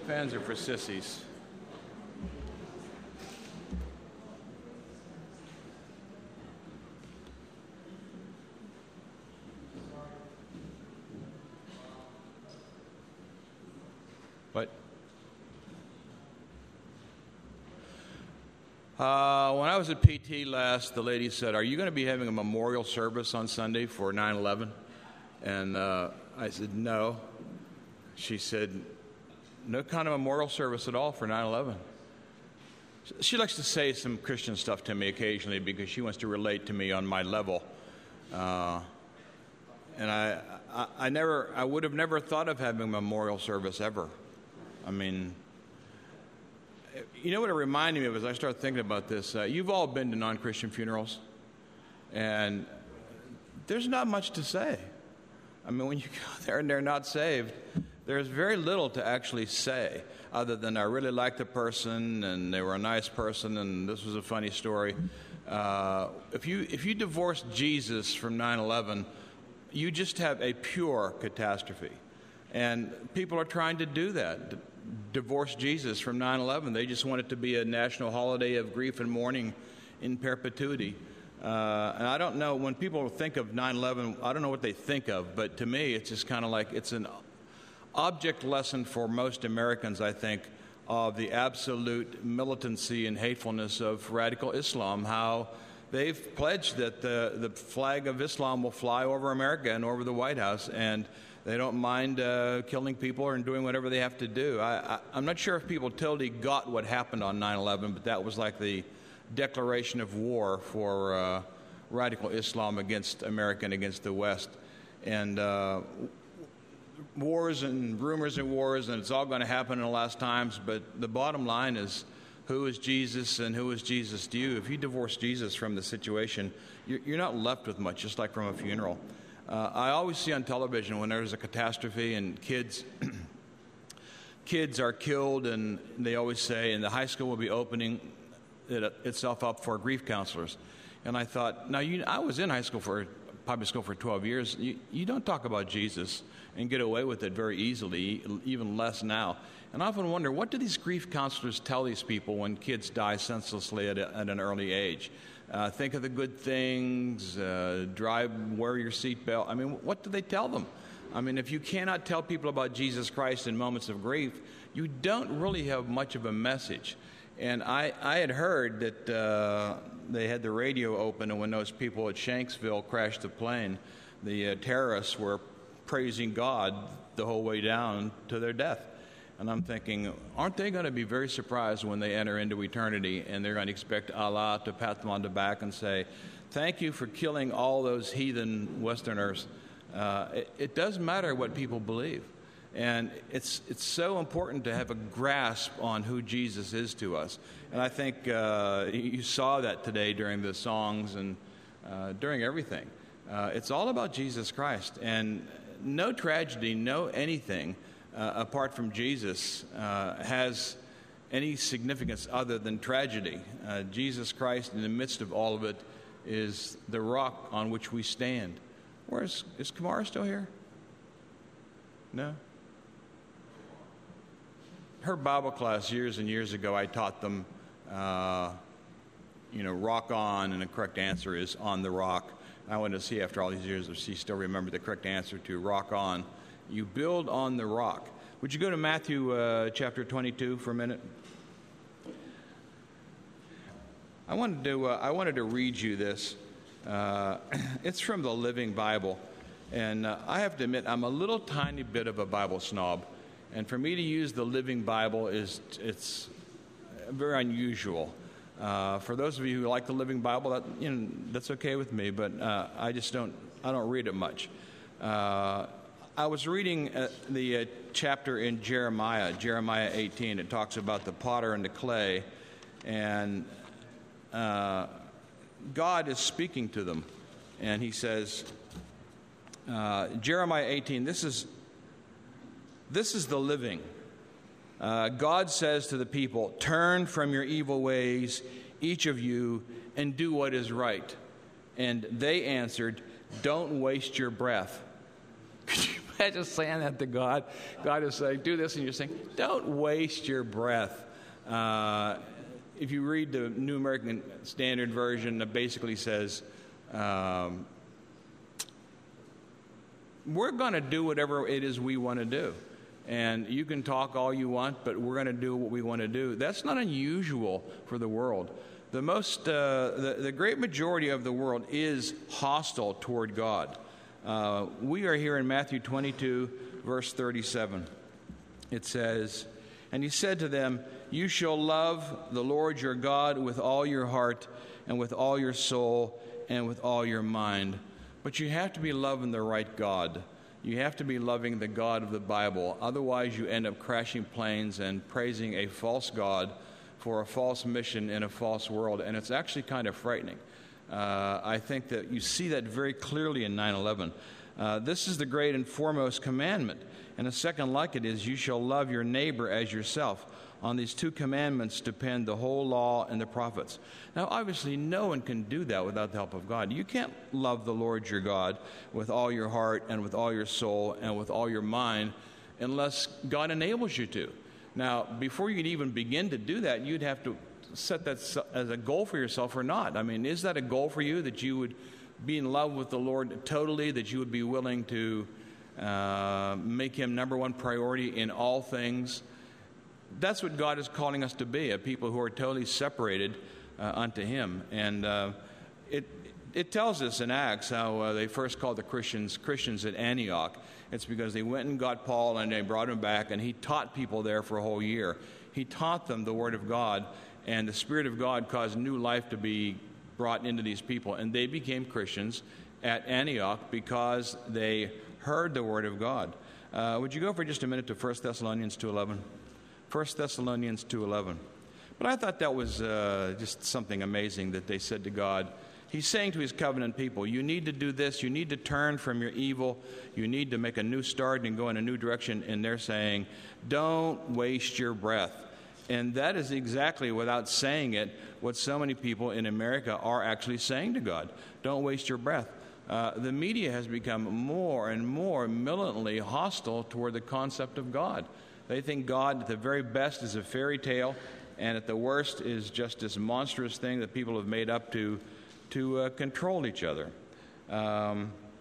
Fans are for sissies. What? When I was at PT last, the lady said, "Are you going to be having a memorial service on Sunday for 9/11?" And I said, "No." She said, "No kind of memorial service at all for 9/11. She likes to say some Christian stuff to me occasionally because she wants to relate to me on my level. And I would have never thought of having a memorial service ever. I mean, you know what it reminded me of as I started thinking about this? You've all been to non-Christian funerals, and there's not much to say. I mean, when you go there and they're not saved, there's very little to actually say other than I really liked the person and they were a nice person and this was a funny story. If you divorce Jesus from 9/11, you just have a pure catastrophe. And people are trying to do that, divorce Jesus from 9/11. They just want it to be a national holiday of grief and mourning in perpetuity. And I don't know, when people think of 9/11, I don't know what they think of, but to me it's just kind of like it's an object lesson for most Americans, I think, of the absolute militancy and hatefulness of radical Islam, how they've pledged that the flag of Islam will fly over America and over the White House, and they don't mind killing people or doing whatever they have to do. I'm not sure if people totally got what happened on 9/11, but that was like the declaration of war for radical Islam against America and against the West. And wars and rumors of wars, and it's all going to happen in the last times, but the bottom line is, who is Jesus and who is Jesus to you? If you divorce Jesus from the situation, you're not left with much, just like from a funeral. I always see on television when there's a catastrophe and kids are killed, and they always say, and the high school will be opening itself up for grief counselors. And I thought, now I was in public school for 12 years. You don't talk about Jesus and get away with it very easily, even less now. And I often wonder, what do these grief counselors tell these people when kids die senselessly at an early age? Think of the good things, wear your seatbelt. I mean, what do they tell them? I mean, if you cannot tell people about Jesus Christ in moments of grief, you don't really have much of a message. And I had heard that they had the radio open, and when those people at Shanksville crashed the plane, the terrorists were praising God the whole way down to their death. And I'm thinking, aren't they going to be very surprised when they enter into eternity and they're going to expect Allah to pat them on the back and say, "Thank you for killing all those heathen Westerners." It does matter what people believe. And it's so important to have a grasp on who Jesus is to us. And I think you saw that today during the songs and during everything. It's all about Jesus Christ. And no tragedy, no anything apart from Jesus has any significance other than tragedy. Jesus Christ, in the midst of all of it, is the rock on which we stand. Is Kamara still here? No? Her Bible class years and years ago, I taught them, rock on, and the correct answer is on the rock. I wanted to see after all these years if she still remembered the correct answer to rock on. You build on the rock. Would you go to Matthew chapter 22 for a minute? I wanted to read you this. It's from the Living Bible, and I have to admit I'm a little tiny bit of a Bible snob. And for me to use the Living Bible it's very unusual. For those of you who like the Living Bible, that's okay with me. But I don't read it much. I was reading the chapter in Jeremiah 18. It talks about the potter and the clay, and God is speaking to them, and He says, Jeremiah 18. This is the living. God says to the people, "Turn from your evil ways, each of you, and do what is right." And they answered, "Don't waste your breath." imagine saying that to God? God is saying, do this, and you're saying, don't waste your breath. If you read the New American Standard Version, it basically says, we're going to do whatever it is we want to do. And you can talk all you want, but we're going to do what we want to do. That's not unusual for the world. The great majority of the world is hostile toward God. We are here in Matthew 22, verse 37. It says, and he said to them, you shall love the Lord your God with all your heart and with all your soul and with all your mind. But you have to be loving the right God. You have to be loving the God of the Bible. Otherwise, you end up crashing planes and praising a false God for a false mission in a false world. And it's actually kind of frightening. I think that you see that very clearly in 9/11. This is the great and foremost commandment. And the second like it is, you shall love your neighbor as yourself. On these two commandments depend the whole law and the prophets. Now, obviously, no one can do that without the help of God. You can't love the Lord your God with all your heart and with all your soul and with all your mind unless God enables you to. Now, before you could even begin to do that, you'd have to set that as a goal for yourself or not. I mean, is that a goal for you, that you would be in love with the Lord totally, that you would be willing to make him number one priority in all things? That's what God is calling us to be, a people who are totally separated unto him. And it tells us in Acts how they first called the Christians at Antioch. It's because they went and got Paul and they brought him back, and he taught people there for a whole year. He taught them the Word of God, and the Spirit of God caused new life to be brought into these people. And they became Christians at Antioch because they heard the Word of God. Would you go for just a minute to 1 Thessalonians 2:11? 1 Thessalonians 2:11. But I thought that was just something amazing that they said to God. He's saying to his covenant people, you need to do this, you need to turn from your evil, you need to make a new start and go in a new direction. And they're saying, don't waste your breath. And that is exactly, without saying it, what so many people in America are actually saying to God. Don't waste your breath. The media has become more and more militantly hostile toward the concept of God. They think God, at the very best, is a fairy tale, and at the worst is just this monstrous thing that people have made up to control each other. I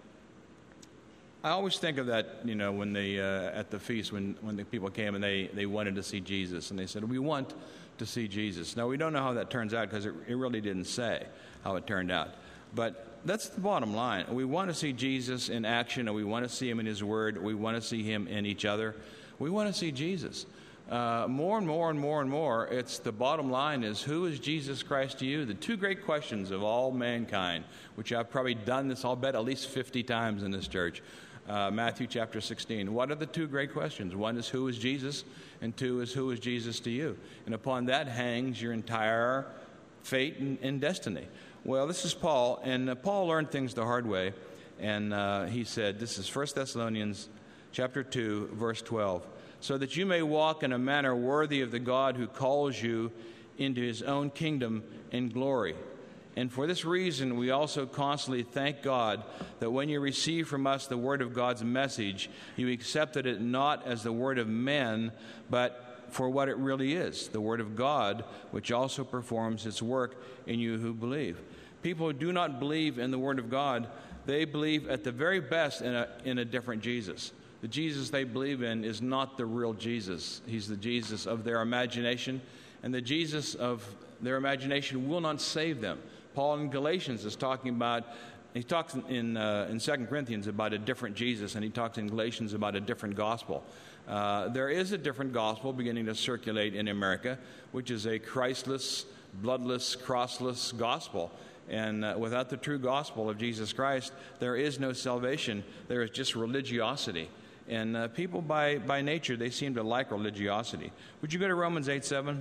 always think of that, when they at the feast, when the people came and they wanted to see Jesus, and they said, we want to see Jesus. Now, we don't know how that turns out because it really didn't say how it turned out. But that's the bottom line. We want to see Jesus in action, and we want to see him in his word. We want to see him in each other. We want to see Jesus. More and more and more and more, it's the bottom line is, who is Jesus Christ to you? The two great questions of all mankind, which I've probably done this, I'll bet, at least 50 times in this church. Matthew chapter 16. What are the two great questions? One is, who is Jesus? And two is, who is Jesus to you? And upon that hangs your entire fate and destiny. Well, this is Paul, and Paul learned things the hard way. And he said, this is 1 Thessalonians chapter 2, verse 12. So that you may walk in a manner worthy of the God who calls you into his own kingdom and glory. And for this reason, we also constantly thank God that when you receive from us the word of God's message, you accepted it not as the word of men, but for what it really is, the word of God, which also performs its work in you who believe. People who do not believe in the word of God, they believe at the very best in a different Jesus. The Jesus they believe in is not the real Jesus. He's the Jesus of their imagination, and the Jesus of their imagination will not save them. Paul in Galatians is talking about, he talks in 2 Corinthians about a different Jesus, and he talks in Galatians about a different gospel. There is a different gospel beginning to circulate in America, which is a Christless, bloodless, crossless gospel. And without the true gospel of Jesus Christ, there is no salvation. There is just religiosity. And people by nature, they seem to like religiosity. Would you go to Romans 8:7?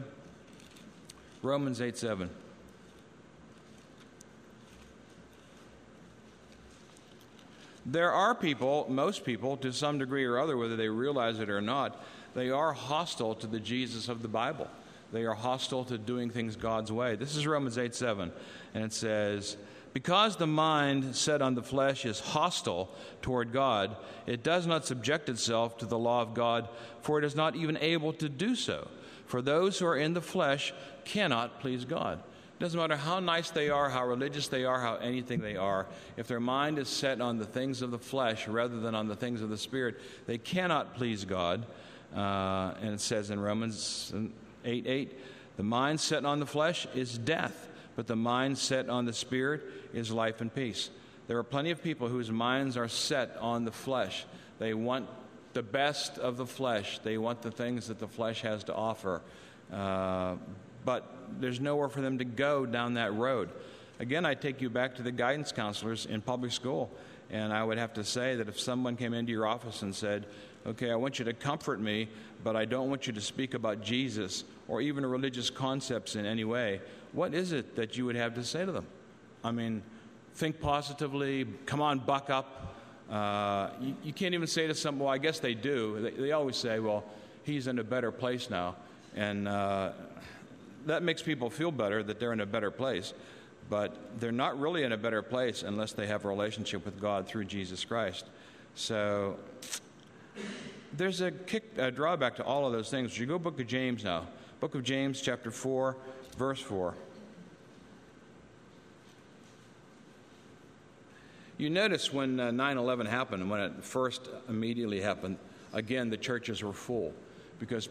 Romans 8:7. There are people, most people, to some degree or other, whether they realize it or not, they are hostile to the Jesus of the Bible. They are hostile to doing things God's way. This is Romans 8:7, and it says, Because the mind set on the flesh is hostile toward God, it does not subject itself to the law of God, for it is not even able to do so. For those who are in the flesh cannot please God. It doesn't matter how nice they are, how religious they are, how anything they are. If their mind is set on the things of the flesh rather than on the things of the Spirit, they cannot please God. And it says in Romans 8:8, the mind set on the flesh is death, but the mind set on the Spirit is life and peace. There are plenty of people whose minds are set on the flesh. They want the best of the flesh. They want the things that the flesh has to offer. But there's nowhere for them to go down that road. Again, I take you back to the guidance counselors in public school. And I would have to say that if someone came into your office and said, okay, I want you to comfort me, but I don't want you to speak about Jesus or even religious concepts in any way, what is it that you would have to say to them? I mean, think positively, come on, buck up. You can't even say to someone, well, I guess they do. They always say, well, he's in a better place now. And that makes people feel better that they're in a better place. But they're not really in a better place unless they have a relationship with God through Jesus Christ. So there's a drawback to all of those things. You go Book of James now. Book of James, chapter 4, verse 4. You notice when 9/11 happened, when it first immediately happened, again, the churches were full because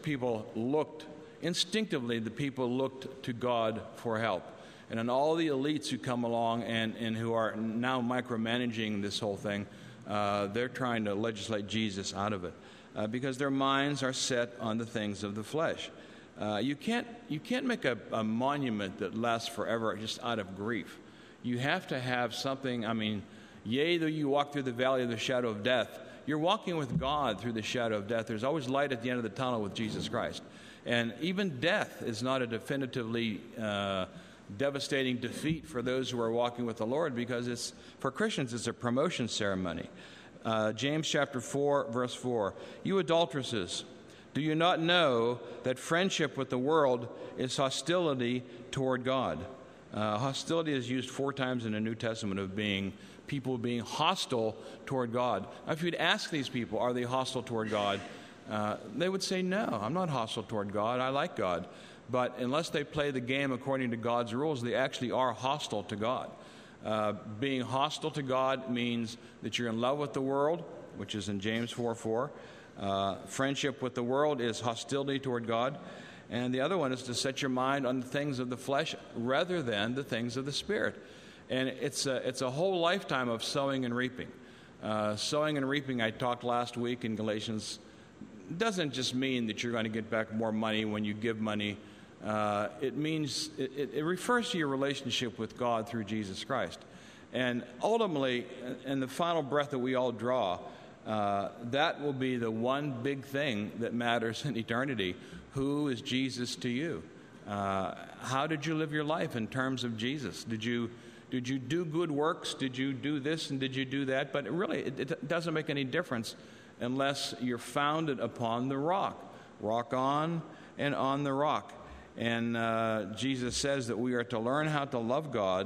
instinctively, the people looked to God for help. And then all the elites who come along and who are now micromanaging this whole thing, they're trying to legislate Jesus out of it because their minds are set on the things of the flesh. You can't make a monument that lasts forever just out of grief. You have to have something. I mean, yea, though you walk through the valley of the shadow of death, you're walking with God through the shadow of death. There's always light at the end of the tunnel with Jesus Christ. And even death is not a definitively devastating defeat for those who are walking with the Lord, because for Christians it's a promotion ceremony. James chapter 4, verse 4. You adulteresses, do you not know that friendship with the world is hostility toward God? Hostility is used 4 times in the New Testament of people being hostile toward God. Now, if you'd ask these people, are they hostile toward God? They would say, no, I'm not hostile toward God. I like God. But unless they play the game according to God's rules, they actually are hostile to God. Being hostile to God means that you're in love with the world, which is in James 4:4. Friendship with the world is hostility toward God. And the other one is to set your mind on the things of the flesh rather than the things of the Spirit. And it's a whole lifetime of sowing and reaping. Sowing and reaping, I talked last week in Galatians, doesn't just mean that you're going to get back more money when you give money. It means it refers to your relationship with God through Jesus Christ. And ultimately, in the final breath that we all draw, that will be the one big thing that matters in eternity. Who is Jesus to you? How did you live your life in terms of Jesus? Did you do good works? Did you do this and did you do that? But really, it doesn't make any difference unless you're founded upon the rock. Rock on and on the rock. And Jesus says that we are to learn how to love God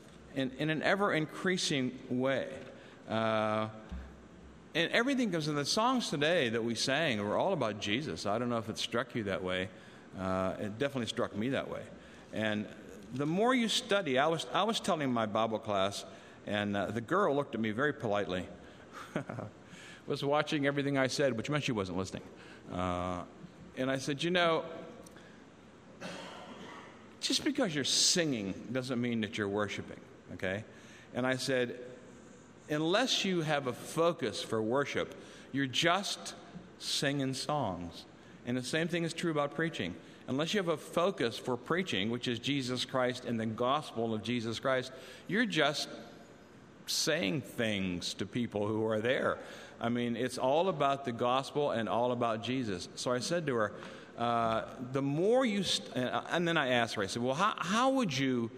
in an ever-increasing way. And everything goes in the songs today that we sang were all about Jesus. I don't know if it struck you that way. It definitely struck me that way. And the more you study, I was telling my Bible class, and the girl looked at me very politely. Was watching everything I said, which meant she wasn't listening. And I said, just because you're singing doesn't mean that you're worshiping, okay? And I said, unless you have a focus for worship, you're just singing songs. And the same thing is true about preaching. Unless you have a focus for preaching, which is Jesus Christ and the gospel of Jesus Christ, you're just saying things to people who are there. I mean, it's all about the gospel and all about Jesus. So I said to her, the more you... and then I asked her, I said, well, how would you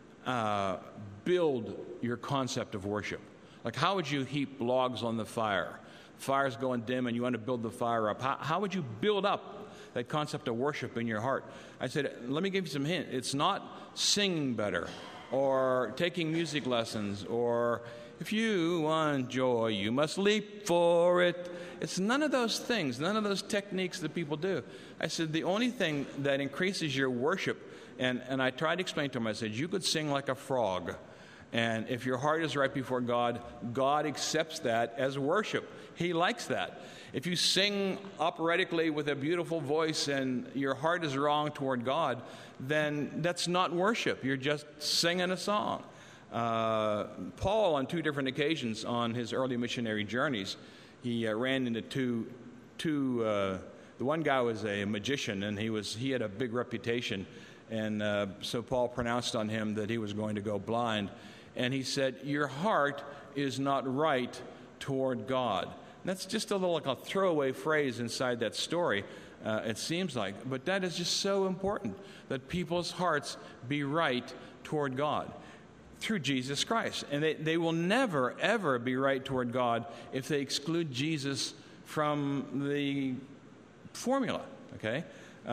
build your concept of worship? Like, how would you heap logs on the fire? Fire's going dim and you want to build the fire up. How would you build up that concept of worship in your heart? I said, let me give you some hint. It's not singing better or taking music lessons, or if you want joy, you must leap for it. It's none of those things, none of those techniques that people do. I said, the only thing that increases your worship, and I tried to explain to him, I said, you could sing like a frog. And if your heart is right before God, God accepts that as worship. He likes that. If you sing operatically with a beautiful voice and your heart is wrong toward God, then that's not worship. You're just singing a song. Paul, on 2 different occasions on his early missionary journeys, he ran into two. The one guy was a magician, and he had a big reputation. And so Paul pronounced on him that he was going to go blind. And he said, your heart is not right toward God. And that's just a little like a throwaway phrase inside that story, it seems like. But that is just so important, that people's hearts be right toward God through Jesus Christ. And they will never, ever be right toward God if they exclude Jesus from the formula, okay?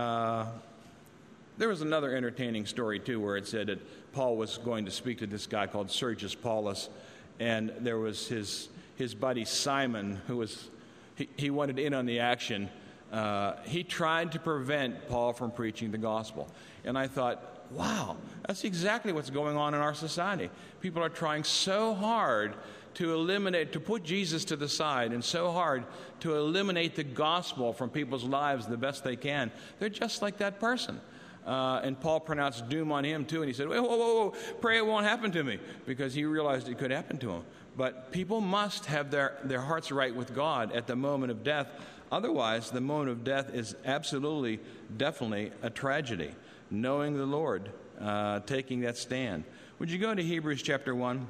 There was another entertaining story, too, where it said that Paul was going to speak to this guy called Sergius Paulus, and there was his buddy Simon, who he wanted in on the action. He tried to prevent Paul from preaching the gospel. And I thought, wow, that's exactly what's going on in our society. People are trying so hard to put Jesus to the side, and so hard to eliminate the gospel from people's lives the best they can. They're just like that person. And Paul pronounced doom on him too, and he said, whoa, pray it won't happen to me, because he realized it could happen to him. But people must have their hearts right with God at the moment of death. Otherwise, the moment of death is absolutely, definitely a tragedy. Knowing the Lord, taking that stand. Would you go to Hebrews chapter 1?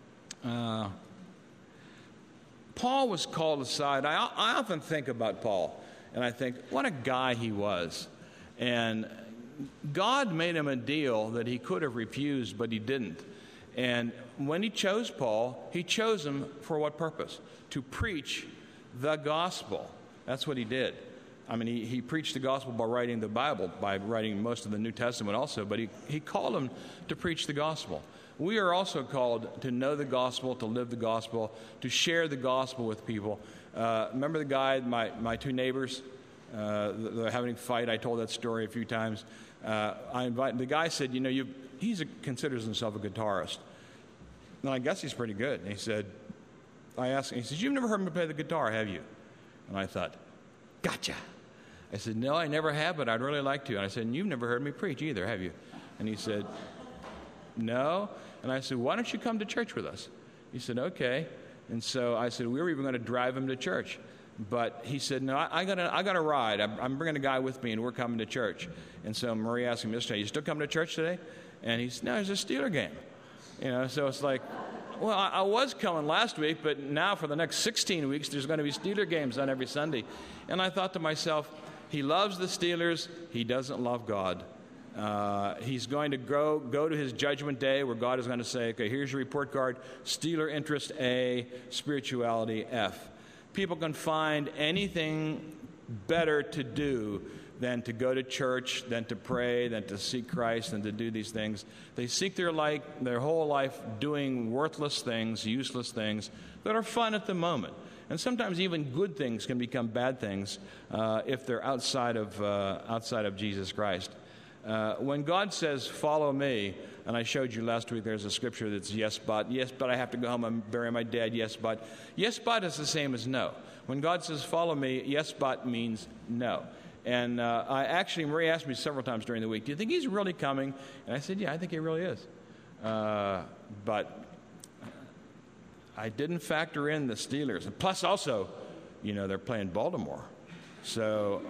Paul was called aside. I often think about Paul, and I think, what a guy he was. And God made him a deal that he could have refused, but he didn't. And when he chose Paul, he chose him for what purpose? To preach the gospel. That's what he did. I mean, he preached the gospel by writing the Bible, by writing most of the New Testament also, but he called him to preach the gospel. We are also called to know the gospel, to live the gospel, to share the gospel with people. Remember the guy, my 2 neighbors? They're having a fight. I told that story a few times. The guy said, he considers himself a guitarist. And I guess he's pretty good. And I asked him, he said, you've never heard me play the guitar, have you? And I thought, gotcha. I said, no, I never have, but I'd really like to. And I said, and you've never heard me preach either, have you? And he said, no. And I said, why don't you come to church with us? He said, okay. And so I said, we were even going to drive him to church. But he said, no, I got a ride. I'm bringing a guy with me, and we're coming to church. And so Marie asked him yesterday, you still coming to church today? And he said, no, it's a Steeler game. So it's like, well, I was coming last week, but now for the next 16 weeks, there's going to be Steeler games on every Sunday. And I thought to myself, he loves the Steelers. He doesn't love God. He's going to go to his judgment day where God is going to say, okay, here's your report card. Steeler interest A, spirituality F. People can find anything better to do than to go to church, than to pray, than to seek Christ, than to do these things. They seek their whole life doing worthless things, useless things that are fun at the moment. And sometimes even good things can become bad things if they're outside of Jesus Christ. When God says, follow me, and I showed you last week there's a scripture that's yes, but I have to go home and bury my dad, yes, but. Yes, but is the same as no. When God says, follow me, yes, but means no. And Marie asked me several times during the week, do you think he's really coming? And I said, yeah, I think he really is. But I didn't factor in the Steelers. And plus also, they're playing Baltimore. So,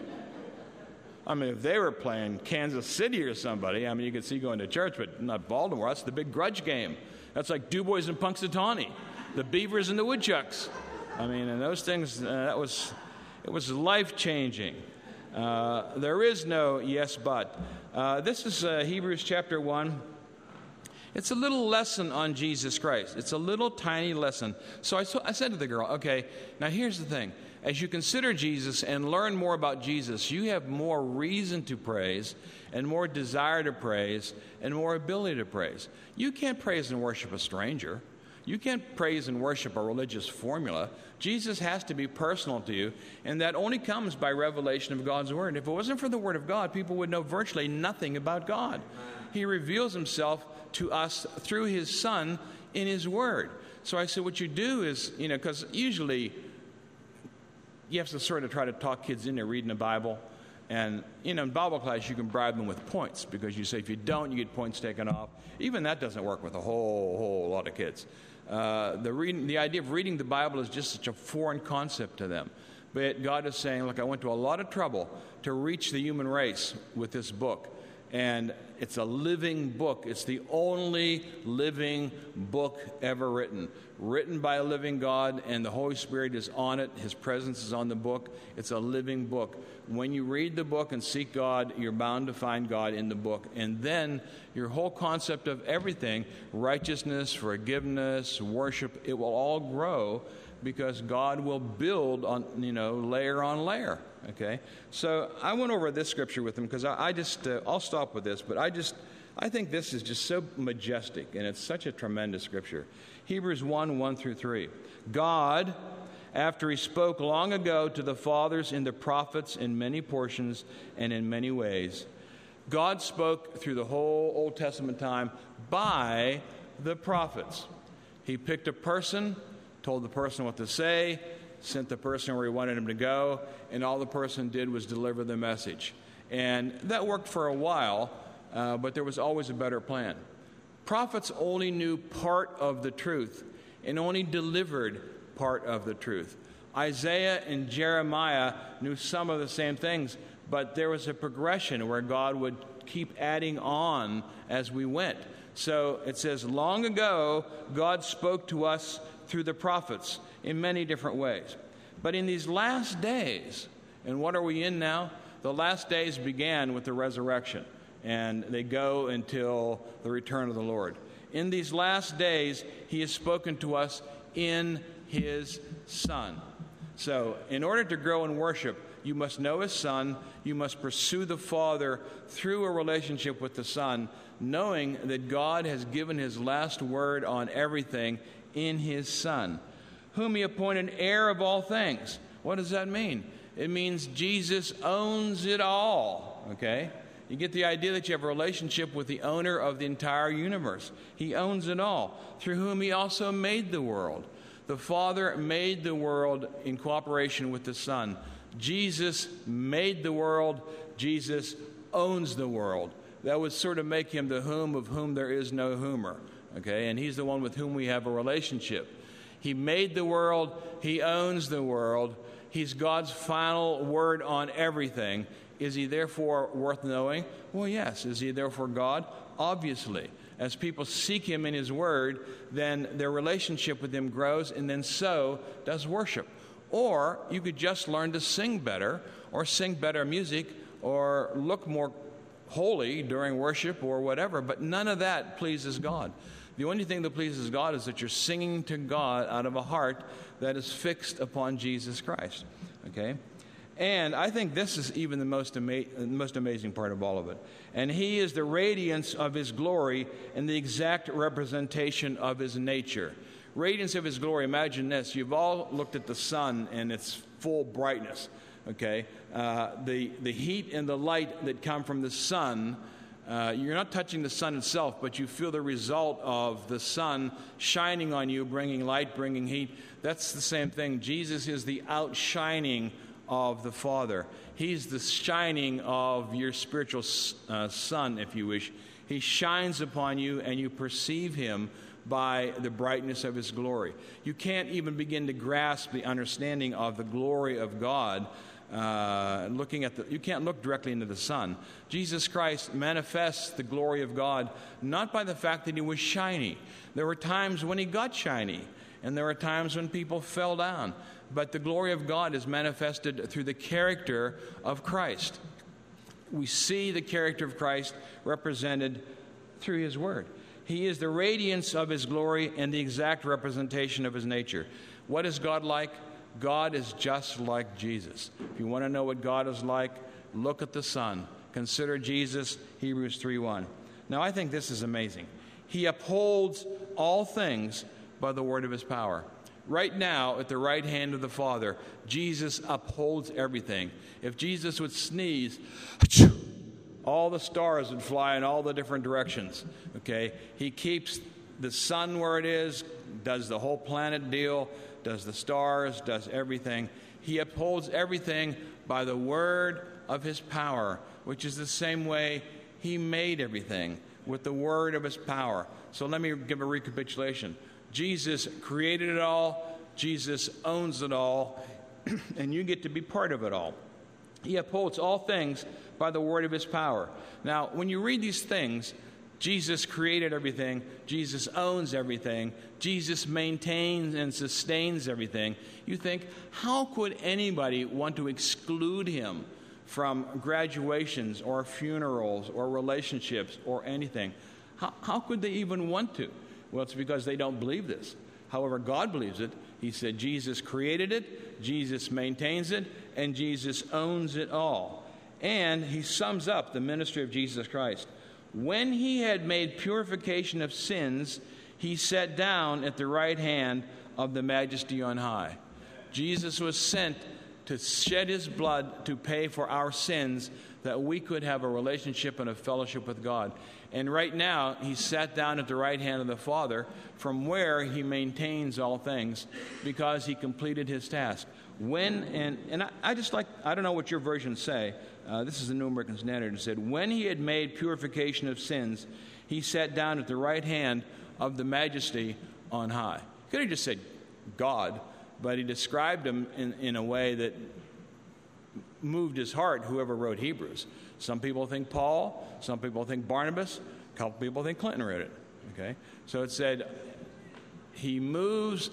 if they were playing Kansas City or somebody, you could see going to church, but not Baltimore. That's the big grudge game. That's like Du Bois and Punxsutawney, the Beavers and the Woodchucks. And those things, it was life-changing. There is no yes, but. This is Hebrews chapter 1. It's a little lesson on Jesus Christ. It's a little tiny lesson. So I said to the girl, okay, now here's the thing. as you consider Jesus and learn more about Jesus, you have more reason to praise and more desire to praise and more ability to praise. You can't praise and worship a stranger. You can't praise and worship a religious formula. Jesus has to be personal to you, and that only comes by revelation of God's Word. If it wasn't for the Word of God, people would know virtually nothing about God. He reveals himself to us through his Son in his Word. So I said, what you do is, because usually you have to sort of try to talk kids into reading the Bible. And, in Bible class, you can bribe them with points because you say if you don't, you get points taken off. Even that doesn't work with a whole lot of kids. The idea of reading the Bible is just such a foreign concept to them. But God is saying, look, I went to a lot of trouble to reach the human race with this book. And it's a living book. It's the only living book ever written by a living God, and the Holy Spirit is on it. His presence is on the book. It's a living book. When you read the book and seek God, you're bound to find God in the book. And then your whole concept of everything, righteousness, forgiveness, worship, it will all grow because God will build on, layer on layer. Okay? So I went over this scripture with them because I'll stop with this, but I think this is just so majestic, and it's such a tremendous scripture. Hebrews 1:1-3. God, after he spoke long ago to the fathers in the prophets in many portions and in many ways, God spoke through the whole Old Testament time by the prophets. He picked a person, told the person what to say, sent the person where he wanted him to go, and all the person did was deliver the message. And that worked for a while, but there was always a better plan. Prophets only knew part of the truth and only delivered part of the truth. Isaiah and Jeremiah knew some of the same things, but there was a progression where God would keep adding on as we went. So it says, long ago, God spoke to us through the prophets in many different ways. But in these last days, and what are we in now? The last days began with the resurrection, and they go until the return of the Lord. In these last days, he has spoken to us in his Son. So, in order to grow in worship, you must know his Son. You must pursue the Father through a relationship with the Son, knowing that God has given his last word on everything in his Son, whom he appointed heir of all things. What does that mean? It means Jesus owns it all, okay? You get the idea that you have a relationship with the owner of the entire universe. He owns it all, through whom he also made the world. The Father made the world in cooperation with the Son. Jesus made the world. Jesus owns the world. That would sort of make him the whom of whom there is no whomer, okay? And he's the one with whom we have a relationship. He made the world. He owns the world. He's God's final word on everything. Is he therefore worth knowing? Well, yes. Is he therefore God? Obviously. As people seek him in his word, then their relationship with him grows, and then so does worship. Or you could just learn to sing better, or sing better music, or look more holy during worship or whatever, but none of that pleases God. The only thing that pleases God is that you're singing to God out of a heart that is fixed upon Jesus Christ. Okay? And I think this is even the most amazing part of all of it. And he is the radiance of his glory and the exact representation of his nature. Radiance of his glory, imagine this. You've all looked at the sun and its full brightness. Okay? The heat and the light that come from the sun, you're not touching the sun itself, but you feel the result of the sun shining on you, bringing light, bringing heat. That's the same thing. Jesus is the outshining of the Father. He's the shining of your spiritual sun, if you wish. He shines upon you, and you perceive him by the brightness of his glory. You can't even begin to grasp the understanding of the glory of God you can't look directly into the sun. Jesus Christ manifests the glory of God not by the fact that he was shiny. There were times when he got shiny, and there were times when people fell down. But the glory of God is manifested through the character of Christ. We see the character of Christ represented through his word. He is the radiance of his glory and the exact representation of his nature. What is God like? God is just like Jesus. If you want to know what God is like, look at the Son. Consider Jesus, Hebrews 3:1. Now, I think this is amazing. He upholds all things by the word of his power. Right now, at the right hand of the Father, Jesus upholds everything. If Jesus would sneeze, all the stars would fly in all the different directions. Okay? He keeps the sun where it is, does the whole planet deal, does the stars, does everything. He upholds everything by the word of his power, which is the same way he made everything, with the word of his power. So let me give a recapitulation. Jesus created it all. Jesus owns it all. And you get to be part of it all. He upholds all things by the word of his power. Now, when you read these things, Jesus created everything. Jesus owns everything. Jesus maintains and sustains everything. You think, how could anybody want to exclude him from graduations or funerals or relationships or anything? How could they even want to? Well, it's because they don't believe this. However, God believes it. He said Jesus created it, Jesus maintains it, and Jesus owns it all. And he sums up the ministry of Jesus Christ. When he had made purification of sins, he sat down at the right hand of the Majesty on high. Jesus was sent to shed his blood to pay for our sins, that we could have a relationship and a fellowship with God. And right now, he sat down at the right hand of the Father, from where he maintains all things, because he completed his task. I don't know what your versions say. This is the New American Standard. It said, when he had made purification of sins, he sat down at the right hand of the Majesty on high. He could have just said God, but he described him in a way that moved his heart, whoever wrote Hebrews. Some people think Paul, some people think Barnabas, a couple people think Clinton wrote it. Okay? So it said he moves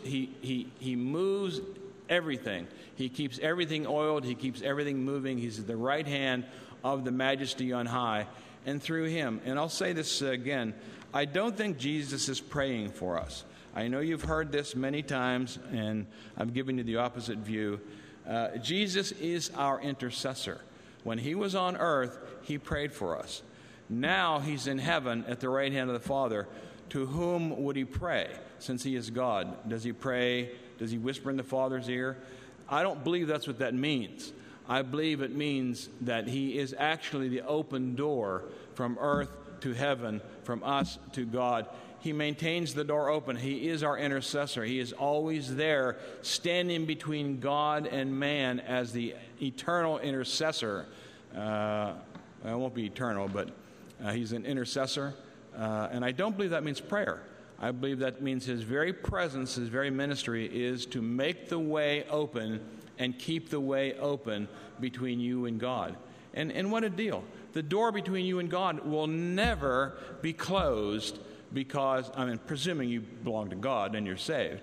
everything. He keeps everything oiled, he keeps everything moving. He's at the right hand of the Majesty on high, and through him. And I'll say this again, I don't think Jesus is praying for us. I know you've heard this many times, and I'm giving you the opposite view. Jesus is our intercessor. When he was on earth, he prayed for us. Now he's in heaven at the right hand of the Father. To whom would he pray, since he is God? Does he pray? Does he whisper in the Father's ear? I don't believe that's what that means. I believe it means that he is actually the open door from earth to heaven, from us to God. He maintains the door open. He is our intercessor. He is always there, standing between God and man as the eternal intercessor. It won't be eternal, but he's an intercessor. And I don't believe that means prayer. I believe that means his very presence, his very ministry is to make the way open and keep the way open between you and God. And what a deal. The door between you and God will never be closed because, presuming you belong to God and you're saved,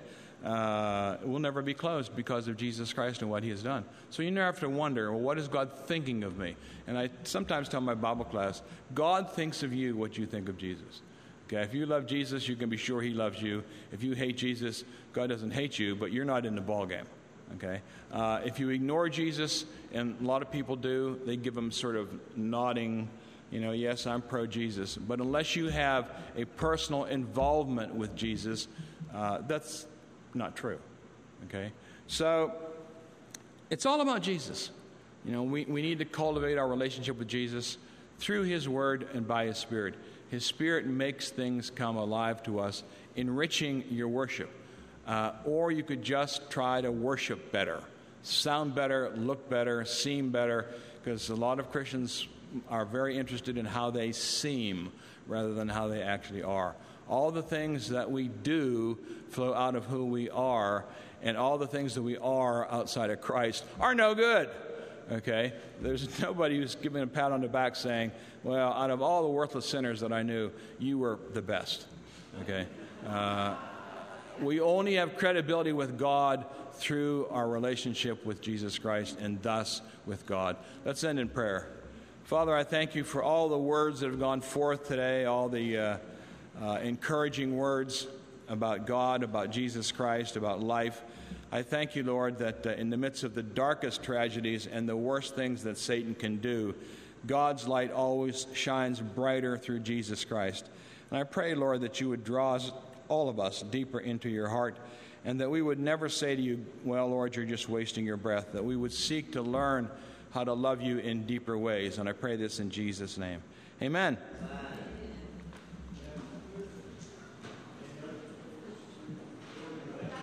it will never be closed because of Jesus Christ and what he has done. So you never have to wonder, well, what is God thinking of me? And I sometimes tell my Bible class, God thinks of you what you think of Jesus. Okay, if you love Jesus, you can be sure he loves you. If you hate Jesus, God doesn't hate you, but you're not in the ballgame. Okay? If you ignore Jesus, and a lot of people do, they give him sort of nodding, yes, I'm pro-Jesus. But unless you have a personal involvement with Jesus, that's not true. Okay? So, it's all about Jesus. We need to cultivate our relationship with Jesus through his word and by his Spirit. His Spirit makes things come alive to us, enriching your worship. Or you could just try to worship better, sound better, look better, seem better, because a lot of Christians are very interested in how they seem rather than how they actually are. All the things that we do flow out of who we are, and all the things that we are outside of Christ are no good. Okay? There's nobody who's giving a pat on the back saying, well, out of all the worthless sinners that I knew, you were the best. Okay? We only have credibility with God through our relationship with Jesus Christ and thus with God. Let's end in prayer. Father, I thank you for all the words that have gone forth today, all the encouraging words about God, about Jesus Christ, about life. I thank you, Lord, that in the midst of the darkest tragedies and the worst things that Satan can do, God's light always shines brighter through Jesus Christ. And I pray, Lord, that you would draw us, all of us, deeper into your heart, and that we would never say to you, well, Lord, you're just wasting your breath, that we would seek to learn how to love you in deeper ways. And I pray this in Jesus' name. Amen.